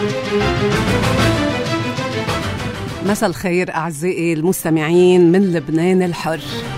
مساء الخير أعزائي المستمعين من لبنان الحر.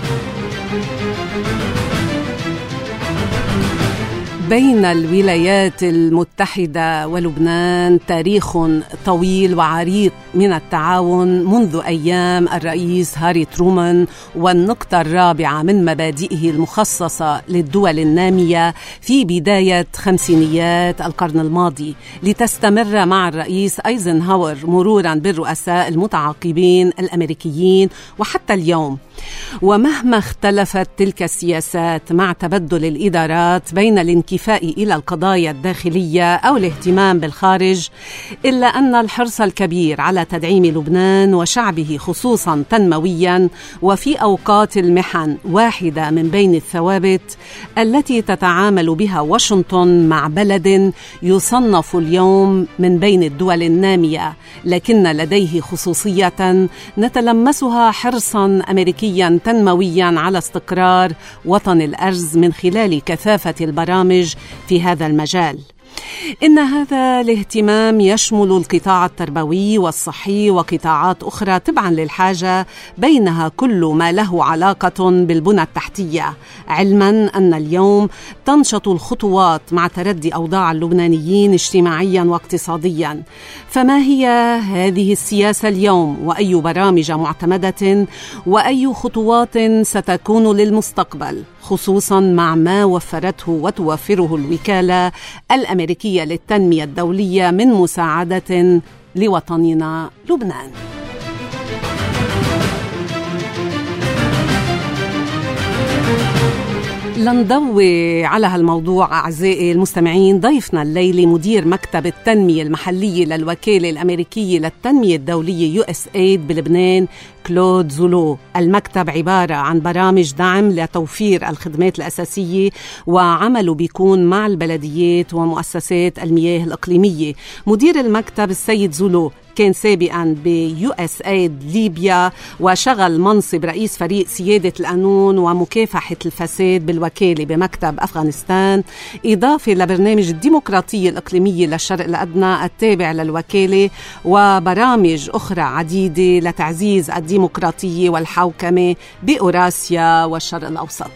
بين الولايات المتحدة ولبنان تاريخ طويل وعريق من التعاون منذ أيام الرئيس هاري ترومان، والنقطة الرابعة من مبادئه المخصصة للدول النامية في بداية خمسينيات القرن الماضي، لتستمر مع الرئيس أيزنهاور مرورا بالرؤساء المتعاقبين الأمريكيين وحتى اليوم. ومهما اختلفت تلك السياسات مع تبدل الإدارات بين الانكفاء إلى القضايا الداخلية أو الاهتمام بالخارج، إلا أن الحرص الكبير على تدعيم لبنان وشعبه خصوصا تنمويا وفي أوقات المحن واحدة من بين الثوابت التي تتعامل بها واشنطن مع بلد يصنف اليوم من بين الدول النامية، لكن لديه خصوصية نتلمسها حرصا أمريكيا تنمويا على استقرار وطن الأرز من خلال كثافة البرامج في هذا المجال. إن هذا الاهتمام يشمل القطاع التربوي والصحي وقطاعات أخرى تبعا للحاجة، بينها كل ما له علاقة بالبنى التحتية، علما أن اليوم تنشط الخطوات مع تردي أوضاع اللبنانيين اجتماعيا واقتصاديا. فما هي هذه السياسة اليوم، وأي برامج معتمدة وأي خطوات ستكون للمستقبل، خصوصا مع ما وفرته وتوفره الوكالة الأمريكية للتنمية الدولية من مساعدة لوطننا لبنان؟ لنضوي على هالموضوع أعزائي المستمعين ضيفنا الليلي مدير مكتب التنمية المحلية للوكالة الأمريكية للتنمية الدولية USAID بلبنان، كلود زولو. المكتب عبارة عن برامج دعم لتوفير الخدمات الأساسية، وعمله بيكون مع البلديات ومؤسسات المياه الإقليمية. مدير المكتب السيد زولو كان سابقا USAID ليبيا، وشغل منصب رئيس فريق سيادة القانون ومكافحة الفساد بالوكالة بمكتب أفغانستان، إضافة لبرنامج الديمقراطية الإقليمية للشرق الأدنى التابع للوكالة، وبرامج أخرى عديدة لتعزيز الديمقراطية والحوكمة بأوراسيا والشرق الأوسط.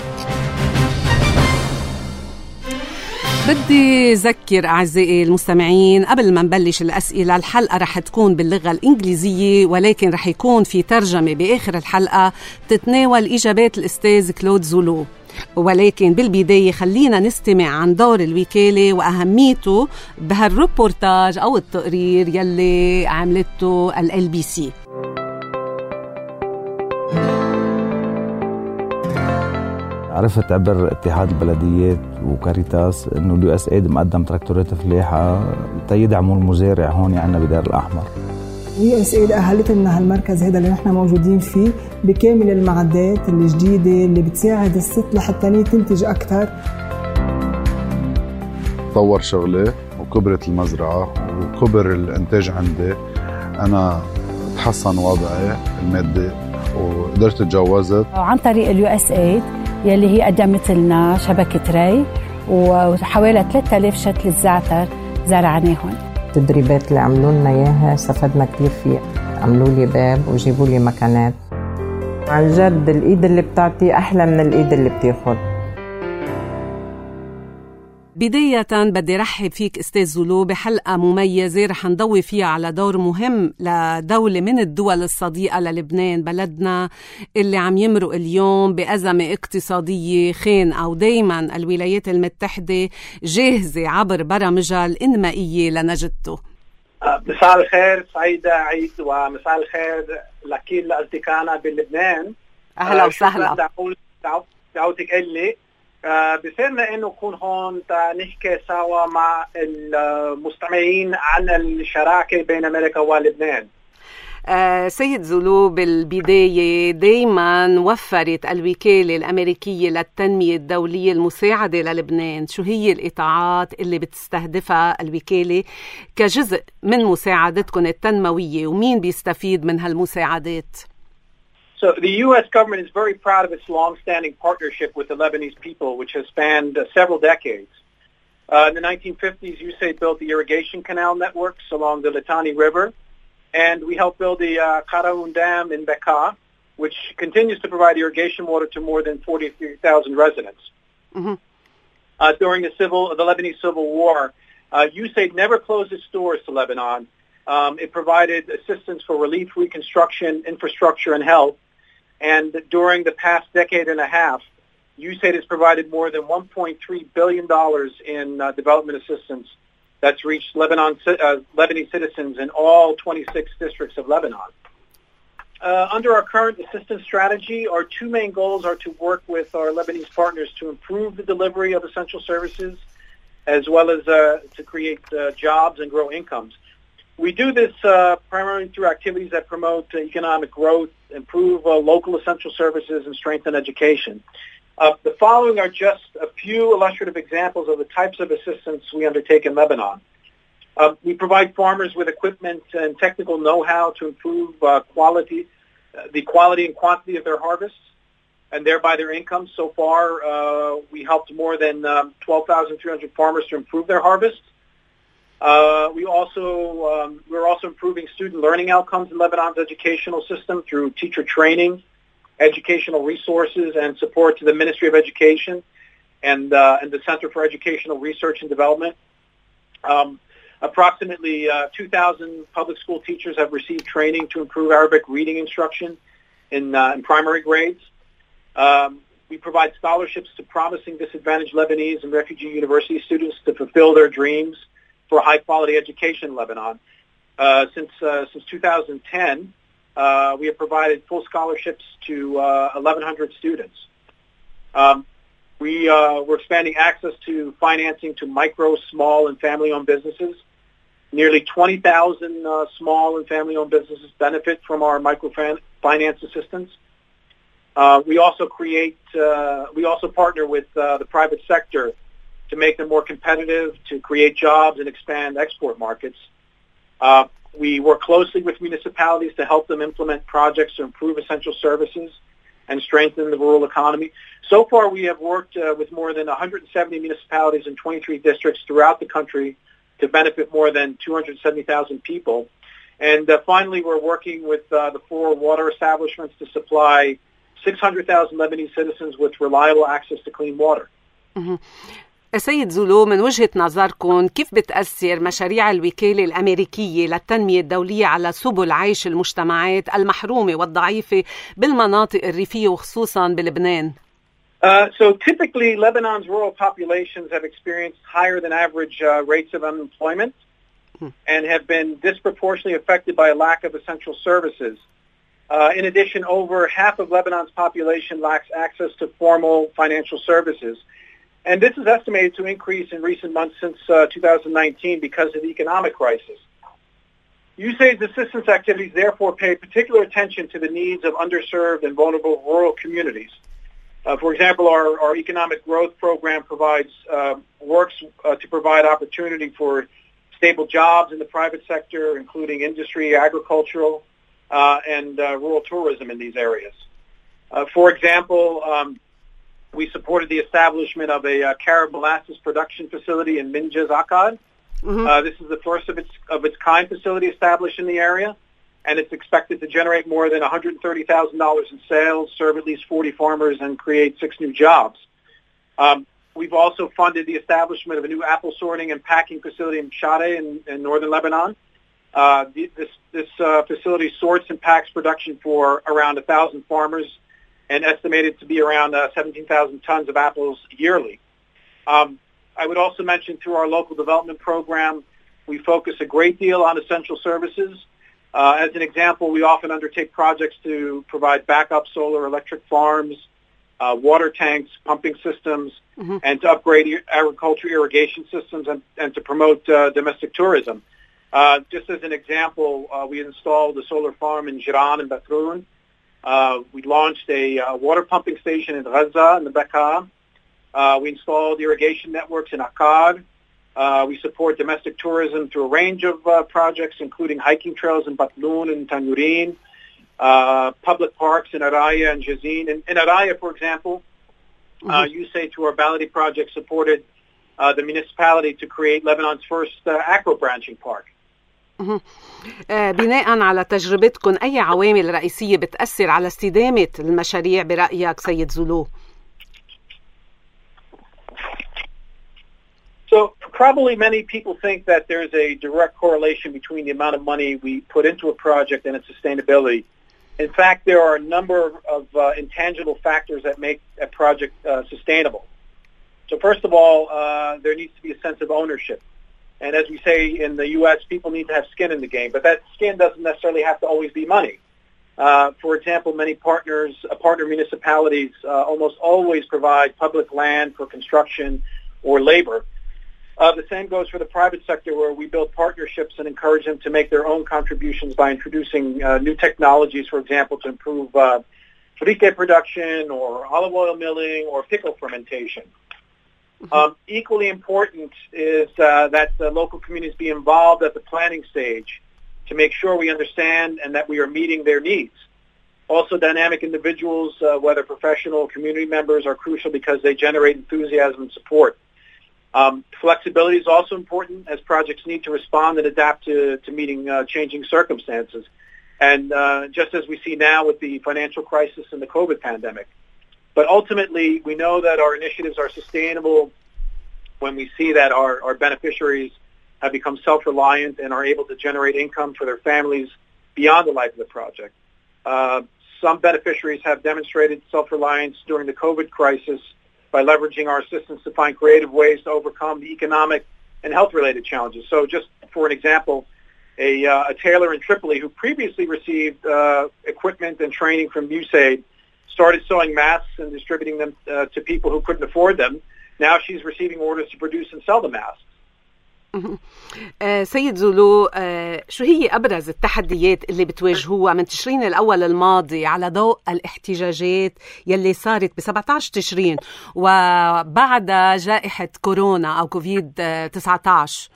بدي أذكر أعزائي المستمعين قبل ما نبلش الأسئلة، الحلقة رح تكون باللغة الإنجليزية، ولكن رح يكون في ترجمة بآخر الحلقة تتناول إجابات الأستاذ كلود زولو. ولكن بالبداية خلينا نستمع عن دور الوكالة وأهميته بهالريبورتاج أو التقرير يلي عملته LBC. عرفت عبر اتحاد البلديات وكاريتاس انه USAID مقدم تراكتورات فلاحه تيدعموا المزارع هون عندنا بدار الاحمر. USAID اهلت لنا هالمركز هذا اللي نحن موجودين فيه بكامل المعدات الجديده اللي بتساعد الست لحتى تنتج اكثر. طور شغلي وكبرت المزرعه وكبر الانتاج عندي، انا تحسن وضعي المادي وقدرت اتجوزت عن طريق USAID يلي هي قدمت لنا شبكة ري وحوالي 3000 شتلة زعتر زرعناهم. التدريبات اللي عملوا لنا اياها استفدنا كثير فيها، عملوا لي باب وجيبوا لي مكانات. عن جد الايد اللي بتعطي احلى من الايد اللي بتاخذ. بداية بدي رحب فيك أستاذ زولو بحلقة مميزة رح نضوي فيها على دور مهم لدولة من الدول الصديقة للبنان، بلدنا اللي عم يمرق اليوم بأزمة اقتصادية خانقة، ودايما الولايات المتحدة جاهزة عبر برامجها الإنمائية لنجدته. مساء الخير سعيدة عيد، ومساء الخير لكل أصدقائنا بلبنان. أهلا وسهلا. دعوتك إلي بصيرنا إنه نكون هون نحكي سوا مع المستمعين عن الشراكة بين أمريكا ولبنان. سيد زولو، بالبداية دايما وفرت الوكالة الأمريكية للتنمية الدولية المساعدة للبنان. شو هي الإطاعات اللي بتستهدفها الوكالة كجزء من مساعدتكم التنموية، ومين بيستفيد من هالمساعدات؟ So the U.S. government is very proud of its long-standing partnership with the Lebanese people, which has spanned several decades. In the 1950s, USAID built the irrigation canal networks along the Litani River, and we helped build the Karaun Dam in Bekaa, which continues to provide irrigation water to more than 43,000 residents. Mm-hmm. During the Lebanese Civil War, USAID never closed its doors to Lebanon. It provided assistance for relief, reconstruction, infrastructure, and health. And during the past decade and a half, USAID has provided more than $1.3 billion in development assistance that's reached Lebanese citizens in all 26 districts of Lebanon. Under our current assistance strategy, our two main goals are to work with our Lebanese partners to improve the delivery of essential services, as well as to create jobs and grow incomes. We do this primarily through activities that promote economic growth, improve local essential services, and strengthen education. The following are just a few illustrative examples of the types of assistance we undertake in Lebanon. We provide farmers with equipment and technical know-how to improve the quality and quantity of their harvests, and thereby their income. So far, we helped more than 12,300 farmers to improve their harvests. We're also improving student learning outcomes in Lebanon's educational system through teacher training, educational resources, and support to the Ministry of Education and the Center for Educational Research and Development. Approximately 2,000 public school teachers have received training to improve Arabic reading instruction in primary grades. We provide scholarships to promising disadvantaged Lebanese and refugee university students to fulfill their dreams for high-quality education in Lebanon. Since 2010, we have provided full scholarships to 1,100 students. We're expanding access to financing to micro, small, and family-owned businesses. Nearly 20,000 small and family-owned businesses benefit from our microfinance assistance. We also partner with the private sector to make them more competitive, to create jobs and expand export markets. We work closely with municipalities to help them implement projects to improve essential services and strengthen the rural economy. So far, we have worked with more than 170 municipalities in 23 districts throughout the country to benefit more than 270,000 people. And finally, we're working with the 4 water establishments to supply 600,000 Lebanese citizens with reliable access to clean water. Mm-hmm. سيد زولو، من وجهة نظركم كيف بتأثر مشاريع الوكالة الأمريكية للتنمية الدولية على سبل عيش المجتمعات المحرومة والضعيفة بالمناطق الريفية وخصوصا بلبنان؟ So typically, Lebanon's rural populations have experienced higher than average rates of unemployment and have been disproportionately affected by a lack of essential services. In addition, over half of Lebanon's population lacks access to formal financial services. And this is estimated to increase in recent months since 2019 because of the economic crisis. USAID's assistance activities therefore pay particular attention to the needs of underserved and vulnerable rural communities. For example, our economic growth program works to provide opportunity for stable jobs in the private sector, including industry, agricultural, and rural tourism in these areas. For example, we supported the establishment of a carob molasses production facility in Minjaz Akkad. Mm-hmm. This is the first of its kind facility established in the area, and it's expected to generate more than $130,000 in sales, serve at least 40 farmers, and create 6 new jobs. We've also funded the establishment of a new apple sorting and packing facility in Shadeh in northern Lebanon. This facility sorts and packs production for around 1,000 farmers and estimated to be around 17,000 tons of apples yearly. I would also mention through our local development program, we focus a great deal on essential services. As an example, we often undertake projects to provide backup solar electric farms, water tanks, pumping systems, mm-hmm. and to upgrade agriculture irrigation systems and to promote domestic tourism. Just as an example, we installed a solar farm in Jiran and Batroun. We launched a water pumping station in Gaza in the Bekaa. We installed irrigation networks in Akkad. We support domestic tourism through a range of projects, including hiking trails in Batloun and Tanurin, public parks in Araya and Jazin. In Araya, for example, USAID, through our Baladi project, supported the municipality to create Lebanon's first aqua-branching park. بناء على تجربتكم أي عوامل رئيسية بتأثر على استدامة المشاريع برأيك سيد زولو؟ So probably many people think that there's a direct correlation between the amount of money we put into a project and its sustainability. In fact, there are a number of intangible factors that make a project sustainable. So first of all, there needs to be a sense of ownership. And as we say in the U.S., people need to have skin in the game, but that skin doesn't necessarily have to always be money. For example, many partner municipalities almost always provide public land for construction or labor. The same goes for the private sector, where we build partnerships and encourage them to make their own contributions by introducing new technologies, for example, to improve frite production or olive oil milling or pickle fermentation. Equally important is that the local communities be involved at the planning stage to make sure we understand and that we are meeting their needs. Also, dynamic individuals, whether professional or community members, are crucial because they generate enthusiasm and support. Flexibility is also important, as projects need to respond and adapt to meeting changing circumstances. And just as we see now with the financial crisis and the COVID pandemic. But ultimately, we know that our initiatives are sustainable when we see that our beneficiaries have become self-reliant and are able to generate income for their families beyond the life of the project. Some beneficiaries have demonstrated self-reliance during the COVID crisis by leveraging our assistance to find creative ways to overcome the economic and health-related challenges. So just for an example, a tailor in Tripoli who previously received equipment and training from USAID started sewing masks and distributing them to people who couldn't afford them. Now she's receiving orders to produce and sell the masks. سيد زولو، شو هي أبرز التحديات اللي بتواجهوها من تشرين الأول الماضي على ضوء الاحتجاجات يلي صارت ب17 تشرين وبعد جائحة كورونا أو كوفيد-19؟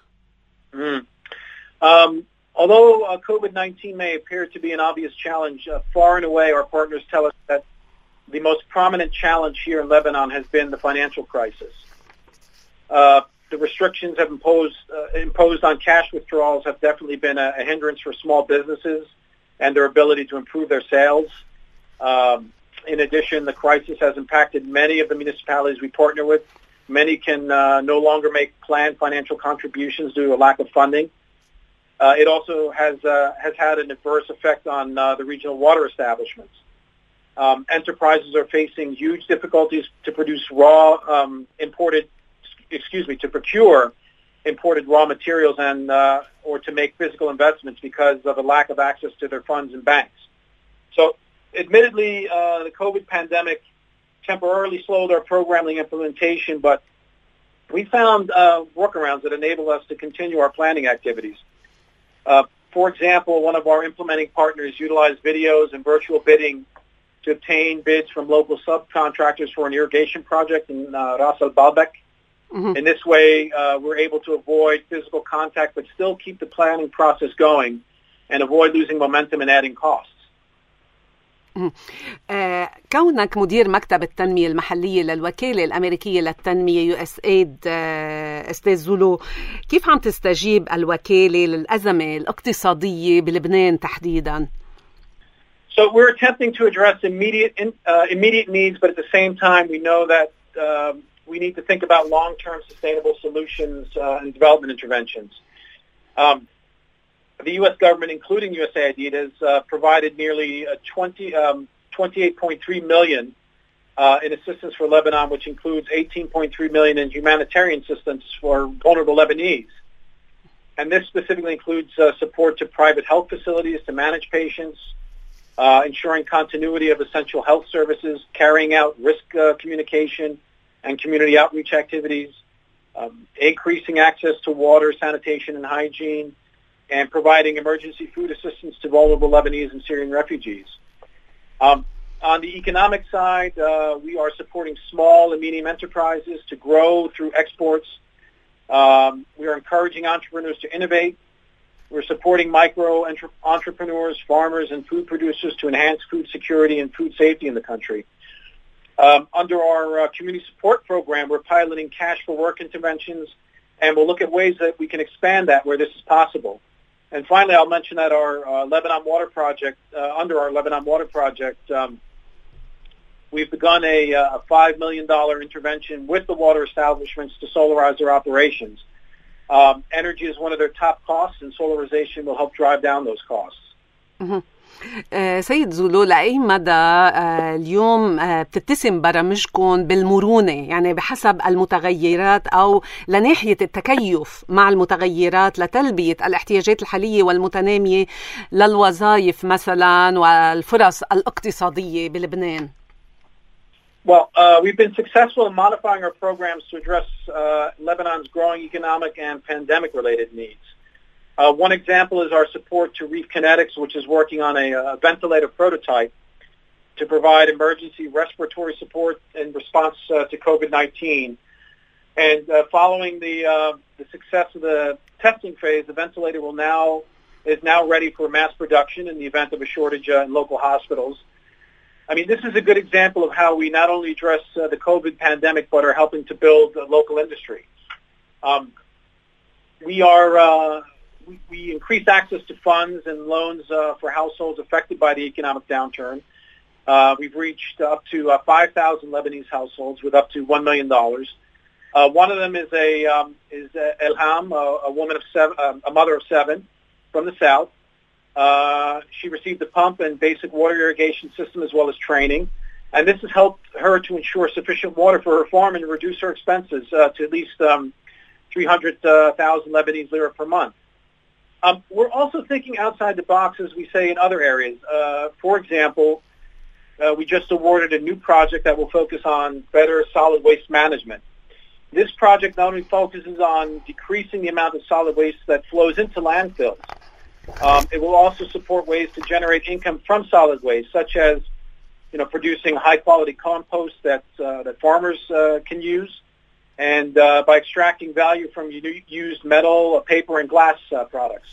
Although COVID-19 may appear to be an obvious challenge, far and away our partners tell us that the most prominent challenge here in Lebanon has been the financial crisis. The restrictions have imposed on cash withdrawals have definitely been a hindrance for small businesses and their ability to improve their sales. In addition, the crisis has impacted many of the municipalities we partner with. Many can no longer make planned financial contributions due to a lack of funding. It also has had an adverse effect on the regional water establishments. Enterprises are facing huge difficulties to procure imported raw materials and or to make physical investments because of a lack of access to their funds and banks. So, admittedly, the COVID pandemic temporarily slowed our programming implementation, but we found workarounds that enable us to continue our planning activities. For example, one of our implementing partners utilized videos and virtual bidding to obtain bids from local subcontractors for an irrigation project in Ras Al Baalbek. In this way, we're able to avoid physical contact but still keep the planning process going and avoid losing momentum and adding costs. كونك مدير مكتب التنمية المحلية للوكالة الأمريكية للتنمية USAID، أستاذ زولو، كيف عم تستجيب الوكالة للأزمة الاقتصادية بلبنان تحديداً؟ So we're attempting to address immediate needs, but at the same time we know that we need to think about long-term sustainable solutions and development interventions. The U.S. government, including USAID, has provided nearly $28.3 million in assistance for Lebanon, which includes $18.3 million in humanitarian assistance for vulnerable Lebanese. And this specifically includes support to private health facilities to manage patients, ensuring continuity of essential health services, carrying out risk communication and community outreach activities, increasing access to water, sanitation, and hygiene, and providing emergency food assistance to vulnerable Lebanese and Syrian refugees. On the economic side, we are supporting small and medium enterprises to grow through exports. We are encouraging entrepreneurs to innovate. We're supporting micro-entrepreneurs, farmers, and food producers to enhance food security and food safety in the country. Under our community support program, we're piloting cash for work interventions, and we'll look at ways that we can expand that where this is possible. And finally, I'll mention that our Lebanon Water Project, under our Lebanon Water Project, we've begun a $5 million intervention with the water establishments to solarize their operations. Energy is one of their top costs, and solarization will help drive down those costs. سيد زولو، لأي مدى اليوم بتتسم برامجكم بالمرونة، يعني بحسب المتغيرات أو لناحية التكيف مع المتغيرات لتلبية الاحتياجات الحالية والمتنامية للوظائف مثلا والفرص الاقتصادية بلبنان؟ Well, we've been successful in modifying our programs to address Lebanon's growing economic and pandemic-related needs. One example is our support to Reef Kinetics, which is working on a ventilator prototype to provide emergency respiratory support in response to COVID-19. And following the success of the testing phase, the ventilator is now ready for mass production in the event of a shortage in local hospitals. I mean, this is a good example of how we not only address the COVID pandemic, but are helping to build local industry. We increased access to funds and loans for households affected by the economic downturn. We've reached up to 5,000 Lebanese households with up to $1 million. One of them is Elham, a woman of seven, a mother of seven from the south. She received a pump and basic water irrigation system as well as training. And this has helped her to ensure sufficient water for her farm and reduce her expenses to at least 300,000 Lebanese lira per month. We're also thinking outside the box, as we say, in other areas. For example, we just awarded a new project that will focus on better solid waste management. This project not only focuses on decreasing the amount of solid waste that flows into landfills, it will also support ways to generate income from solid waste, such as producing high-quality compost that farmers can use, and by extracting value from used metal, paper, and glass products.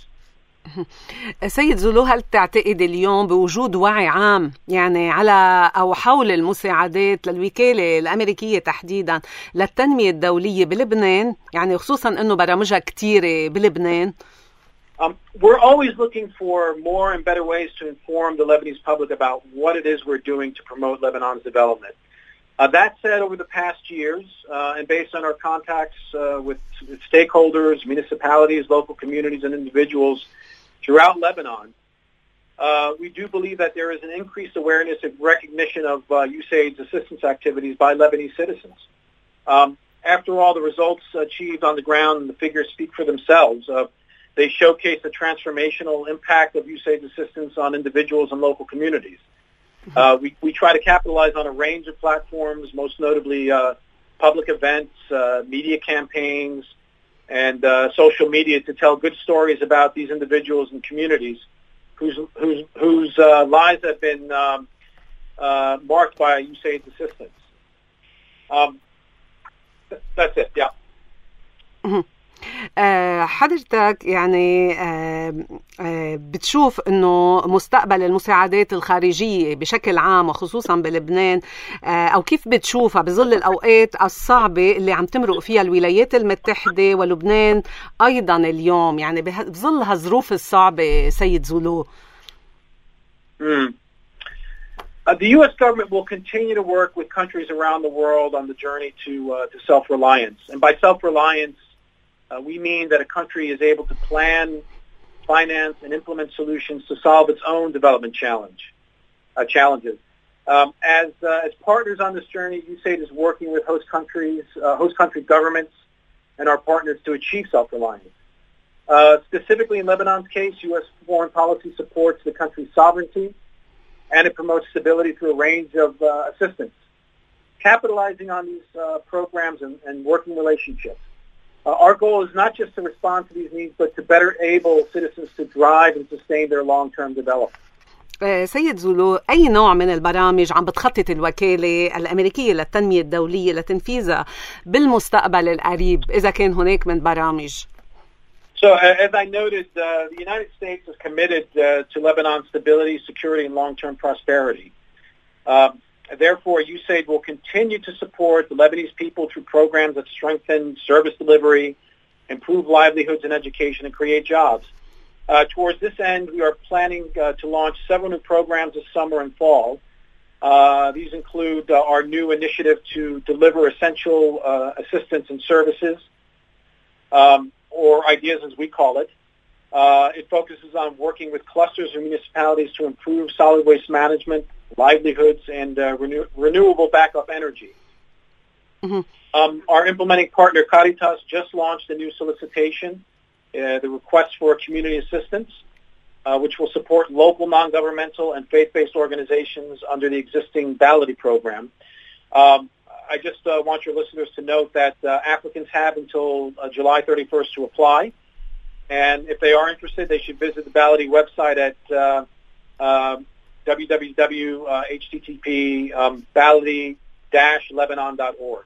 سيد زولو، هل تعتقد اليوم بوجود وعي عام يعني على أو حول المساعدات للوكالة الأمريكية تحديدا للتنمية الدولية بلبنان، يعني خصوصا أنه برامجها كتيرة بلبنان؟ We're always looking for more and better ways to inform the Lebanese public about what it is we're doing to promote Lebanon's development. That said, over the past years, and based on our contacts with stakeholders, municipalities, local communities, and individuals throughout Lebanon, we do believe that there is an increased awareness and recognition of USAID's assistance activities by Lebanese citizens. After all, the results achieved on the ground and the figures speak for themselves. They showcase the transformational impact of USAID's assistance on individuals and local communities. We try to capitalize on a range of platforms, most notably public events, media campaigns, and social media to tell good stories about these individuals and communities whose lives have been marked by USAID's assistance. That's it, yeah. حضرتك يعني بتشوف انه مستقبل المساعدات الخارجية بشكل عام وخصوصا بلبنان او كيف بتشوفها بظل الاوقات الصعبة اللي عم تمرق فيها الولايات المتحدة ولبنان ايضا اليوم، يعني بظل هالظروف الصعبة سيد زولو؟ The U.S. government will continue to work with countries around the world on the journey to self-reliance. And by self-reliance, we mean that a country is able to plan, finance, and implement solutions to solve its own development challenges. As partners on this journey, USAID is working with host country governments and our partners to achieve self-reliance. Specifically in Lebanon's case, U.S. foreign policy supports the country's sovereignty, and it promotes stability through a range of assistance. Capitalizing on these programs and working relationships, our goal is not just to respond to these needs, but to better enable citizens to drive and sustain their long-term development. سيد زولو، أي نوع من البرامج عم بتخطط الوكالة الأمريكية للتنمية الدولية لتنفيذها بالمستقبل القريب إذا كان هناك من برامج؟ So, as I noted, the United States is committed to Lebanon's stability, security, and long-term prosperity. Therefore, USAID will continue to support the Lebanese people through programs that strengthen service delivery, improve livelihoods and education, and create jobs. Towards this end, we are planning to launch several new programs this summer and fall. These include our new initiative to deliver essential assistance and services, or ideas as we call it. It focuses on working with clusters of municipalities to improve solid waste management, livelihoods, and renewable backup energy. Mm-hmm. Our implementing partner, Caritas, just launched a new solicitation, the request for community assistance, which will support local non-governmental and faith-based organizations under the existing Baladi program. I just want your listeners to note that applicants have until July 31st to apply. And if they are interested, they should visit the Baladi website at www.http://baladi-lebanon.org.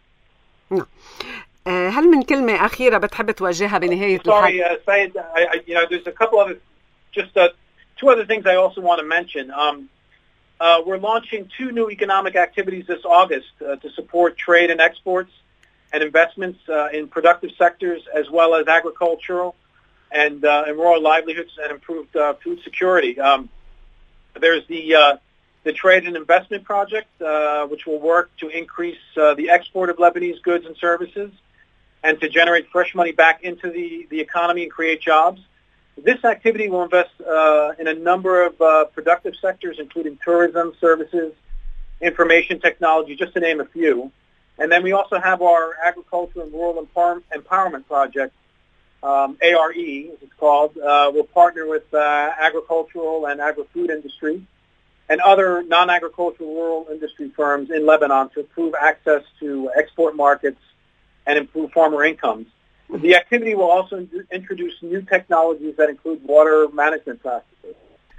هل من كلمة أخيرة بتحب توجهها بنهاية الحلقة؟ Sorry, Said, there's a couple of two other things I also want to mention. We're launching 2 new economic activities this August to support trade and exports and investments in productive sectors, as well as agricultural and rural livelihoods and improved food security. There's the Trade and Investment Project, which will work to increase the export of Lebanese goods and services and to generate fresh money back into the economy and create jobs. This activity will invest in a number of productive sectors, including tourism, services, information technology, just to name a few. And then we also have our Agriculture and Rural Empowerment Project, ARE, as it's called. We'll partner with agricultural and agri-food industry and other non-agricultural rural industry firms in Lebanon to improve access to export markets and improve farmer incomes. The activity will also introduce new technologies that include water management practices.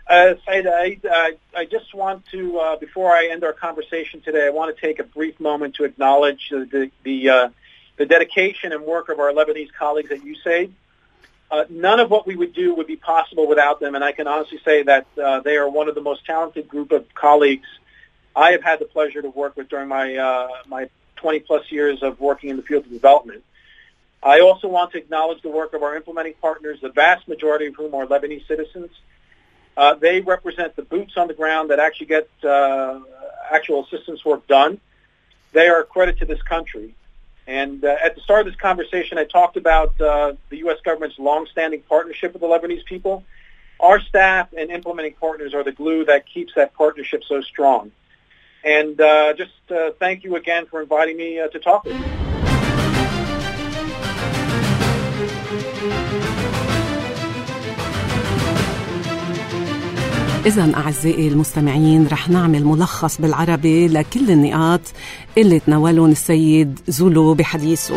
I just want to, before I end our conversation today, I want to take a brief moment to acknowledge the dedication and work of our Lebanese colleagues at USAID. None of what we would do would be possible without them, and I can honestly say that they are one of the most talented group of colleagues I have had the pleasure to work with during my 20-plus years of working in the field of development. I also want to acknowledge the work of our implementing partners, the vast majority of whom are Lebanese citizens. They represent the boots on the ground that actually get actual assistance work done. They are a credit to this country. And at the start of this conversation, I talked about the U.S. government's longstanding partnership with the Lebanese people. Our staff and implementing partners are the glue that keeps that partnership so strong. And just thank you again for inviting me to talk with you. إذن أعزائي المستمعين رح نعمل ملخص بالعربي لكل النقاط اللي تناولون السيد زولو بحديثه.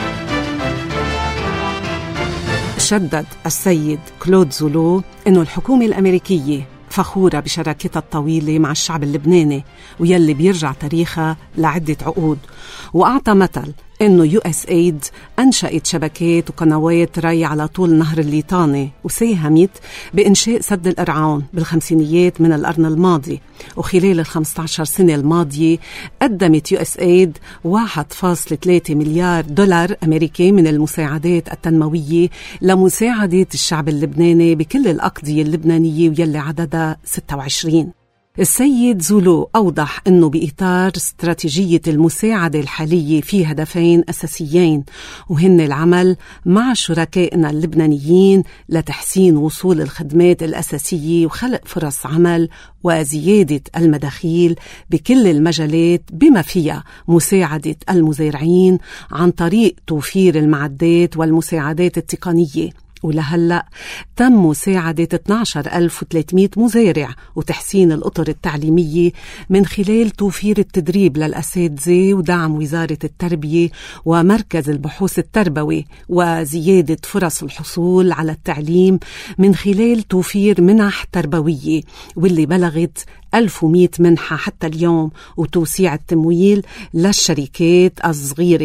شدد السيد كلود زولو إنه الحكومة الأمريكية فخورة بشراكتها الطويلة مع الشعب اللبناني ويلي بيرجع تاريخها لعدة عقود، وأعطى مثل إنه USAID أنشأت شبكات وقنوات ري على طول نهر الليطاني وساهمت بإنشاء سد القرعون بالخمسينيات من القرن الماضي، وخلال 15 سنة الماضية قدمت USAID 1.3 مليار دولار أمريكي من المساعدات التنموية لمساعدة الشعب اللبناني بكل الأقضية اللبنانية ويلي عددها 26. السيد زولو أوضح أنه بإطار استراتيجية المساعدة الحالية في هدفين أساسيين، وهن العمل مع شركائنا اللبنانيين لتحسين وصول الخدمات الأساسية وخلق فرص عمل وزيادة المداخيل بكل المجالات بما فيها مساعدة المزارعين عن طريق توفير المعدات والمساعدات التقنية. ولهلأ تم مساعدة 12,300 مزارع وتحسين الأطر التعليمية من خلال توفير التدريب للأساتذة ودعم وزارة التربية ومركز البحوث التربوي وزيادة فرص الحصول على التعليم من خلال توفير منح تربوية واللي بلغت 1100 منحة حتى اليوم، وتوسيع التمويل للشركات الصغيرة.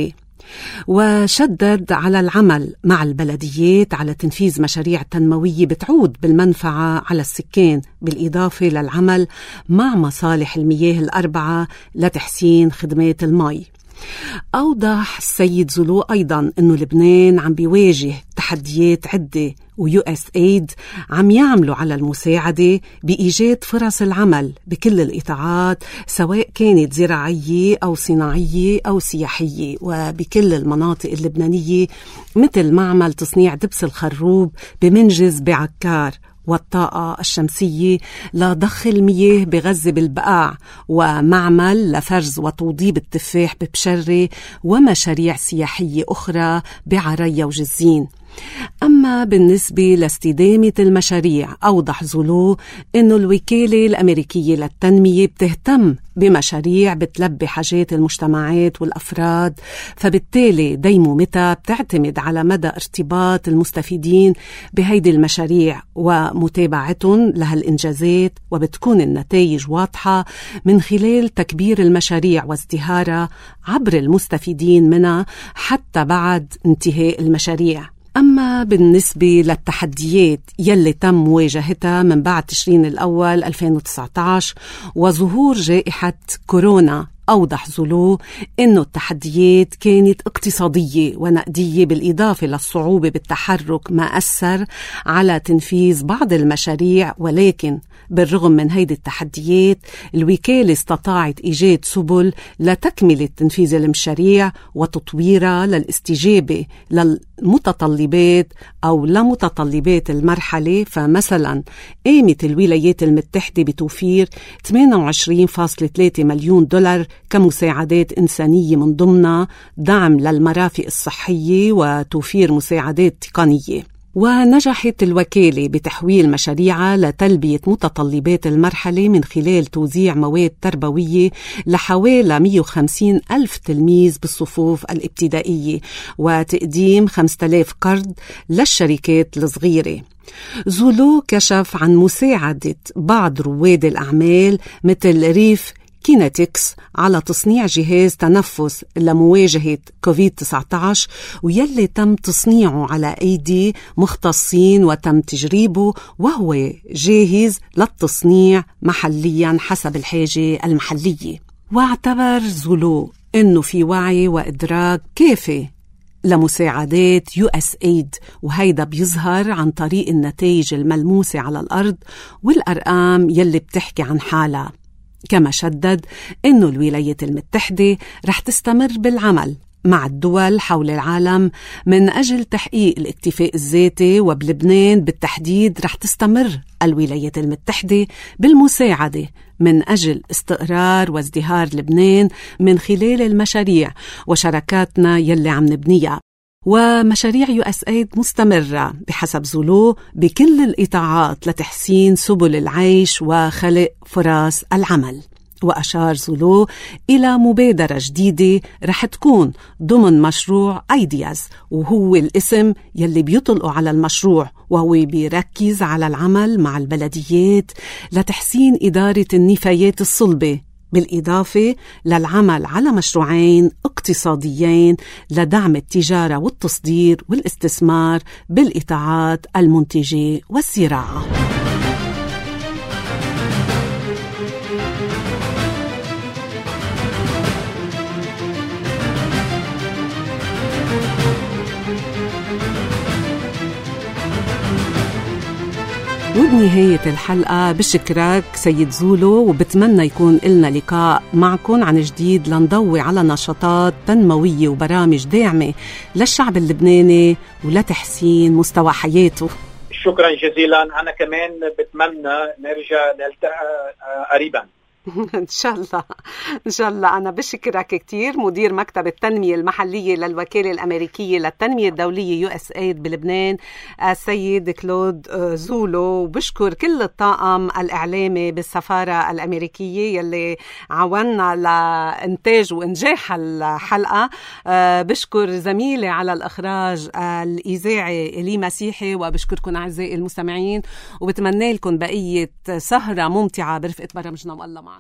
وشدد على العمل مع البلديات على تنفيذ مشاريع تنموية بتعود بالمنفعة على السكان، بالإضافة للعمل مع مصالح المياه الأربعة لتحسين خدمات المي. أوضح السيد زولو أيضاً أنه لبنان عم بيواجه تحديات عدة، وUSAID عم يعملوا على المساعدة بإيجاد فرص العمل بكل الإطاعات، سواء كانت زراعية أو صناعية أو سياحية، وبكل المناطق اللبنانية، مثل معمل تصنيع دبس الخروب بمنجز بعكار، والطاقة الشمسية لضخ المياه بغزة بالبقاع، ومعمل لفرز وتوضيب التفاح ببشرة، ومشاريع سياحية أخرى بعرية وجزين. أما بالنسبة لاستدامة المشاريع، أوضح زولو أنه الوكالة الأمريكية للتنمية بتهتم بمشاريع بتلبي حاجات المجتمعات والأفراد، فبالتالي ديمومتها بتعتمد على مدى ارتباط المستفيدين بهيدي المشاريع ومتابعتهم لهالإنجازات، وبتكون النتائج واضحة من خلال تكبير المشاريع وازدهارها عبر المستفيدين منها حتى بعد انتهاء المشاريع. أما بالنسبة للتحديات يلي تم مواجهتها من بعد تشرين الأول 2019 وظهور جائحة كورونا، أوضح زولو إنه التحديات كانت اقتصادية ونقدية، بالإضافة للصعوبة بالتحرك ما أثر على تنفيذ بعض المشاريع. ولكن بالرغم من هيدي التحديات، الوكالة استطاعت إيجاد سبل لتكملة تنفيذ المشاريع وتطويرها للاستجابة للمتطلبات أو لمتطلبات المرحلة. فمثلا قامت الولايات المتحدة بتوفير 28.3 مليون دولار كمساعدات إنسانية، من ضمنها دعم للمرافق الصحية وتوفير مساعدات تقنية. ونجحت الوكالة بتحويل مشاريعها لتلبية متطلبات المرحلة من خلال توزيع مواد تربوية لحوالي 150 ألف تلميذ بالصفوف الابتدائية، وتقديم 5000 قرض للشركات الصغيرة. زولو كشف عن مساعدة بعض رواد الأعمال مثل ريف كينيتكس على تصنيع جهاز تنفس لمواجهة كوفيد-19، ويلي تم تصنيعه على أيدي مختصين وتم تجريبه، وهو جاهز للتصنيع محليا حسب الحاجة المحلية. واعتبر زولو أنه في وعي وإدراك كافي لمساعدات USAID، وهيدا بيظهر عن طريق النتائج الملموسة على الأرض والأرقام يلي بتحكي عن حالها. كما شدد إنه الولايات المتحدة رح تستمر بالعمل مع الدول حول العالم من أجل تحقيق الاكتفاء الذاتي، وبلبنان بالتحديد رح تستمر الولايات المتحدة بالمساعدة من أجل استقرار وازدهار لبنان من خلال المشاريع وشراكاتنا يلي عم نبنيها. ومشاريع USAID مستمرة بحسب زولو بكل الإطاعات لتحسين سبل العيش وخلق فرص العمل. وأشار زولو إلى مبادرة جديدة رح تكون ضمن مشروع Ideas، وهو الاسم يلي بيطلقوا على المشروع، وهو بيركز على العمل مع البلديات لتحسين إدارة النفايات الصلبة، بالإضافة للعمل على مشروعين اقتصاديين لدعم التجارة والتصدير والاستثمار بالإطاعات المنتجة والزراعة. وبنهاية الحلقة بشكرك سيد زولو، وبتمنى يكون لنا لقاء معكم عن جديد لنضوي على نشاطات تنموية وبرامج داعمة للشعب اللبناني ولتحسين مستوى حياته. شكرا جزيلا. أنا كمان بتمنى نرجع نلتقى قريبا إن شاء الله إن شاء الله. أنا بشكرك كتير مدير مكتب التنمية المحلية للوكالة الأمريكية للتنمية الدولية USAID بلبنان السيد كلود زولو، وبشكر كل الطاقم الإعلامي بالسفارة الأمريكية يلي عاوننا لإنتاج وإنجاح الحلقة. بشكر زميلي على الإخراج الإذاعي إلي مسيحي، وبشكركم أعزائي المستمعين، وبتمنى لكم بقية سهرة ممتعة برفقة برامجنا والله معكم.